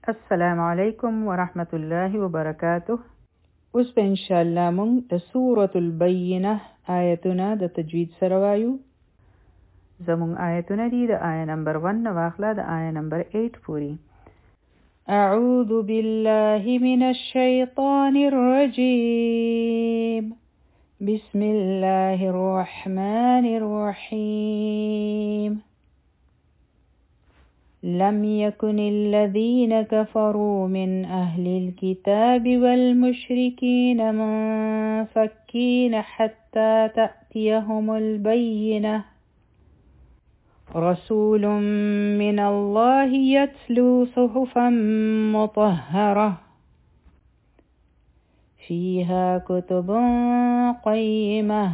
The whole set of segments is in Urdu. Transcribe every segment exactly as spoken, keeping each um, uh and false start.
अस्सलामुअलैकुम वरहमतुल्लाहि वबरकातुह. Us به انشاءالله مونږ د سورة البینه آیتونه د تجوید سره وایو. زمونږ آیتونه دي د آیه نمبر ون نه واخله د آیه نمبر ایټ پوری. اعوذ بالله من الشیطان الرجیم. بسم الله الرحمن الرحیم. لم يكن الذين كفروا من أهل الكتاب والمشركين منفكين حتى تأتيهم البينة. رسول من الله يتلو صحفا مطهرة فيها كتب قيمة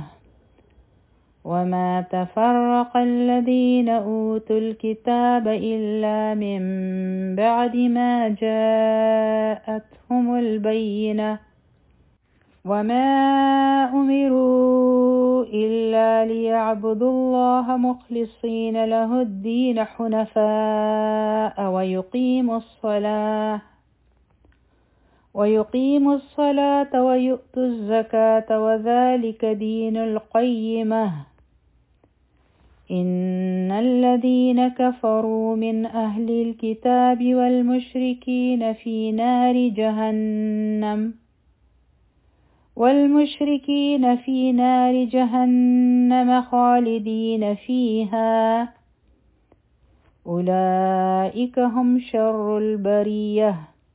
وما تفرق الذين أوتوا الكتاب إلا من بعد ما جاءتهم البينة وما أمروا إلا ليعبدوا الله مخلصين له الدين حنفاء ويقيموا الصلاة ويقيموا الصلاة ويؤتوا الزكاة وذلك دين القيمة. إن الذين كفروا من أهل الكتاب والمشركين في نار جهنم والمشركين في نار جهنم خالدين فيها أولئك هم شر البرية.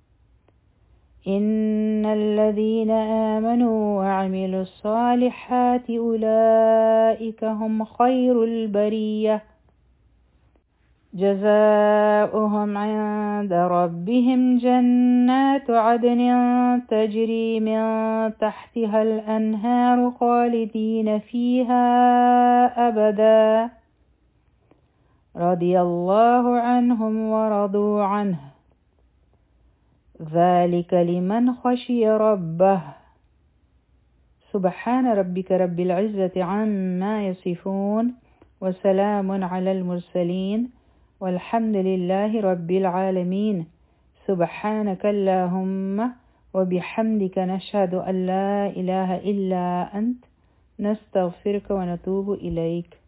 إن الذين آمنوا وعملوا الصالحات أولئك هم خير البرية جزاؤهم عند ربهم جنات عدن تجري من تحتها الأنهار خالدين فيها أبدا رضي الله عنهم ورضوا عنه ذلك لمن خشي ربه. سبحان ربك رب العزة عما يصفون وسلام على المرسلين والحمد لله رب العالمين. سبحانك اللهم وبحمدك نشهد أن لا إله إلا أنت نستغفرك ونتوب إليك.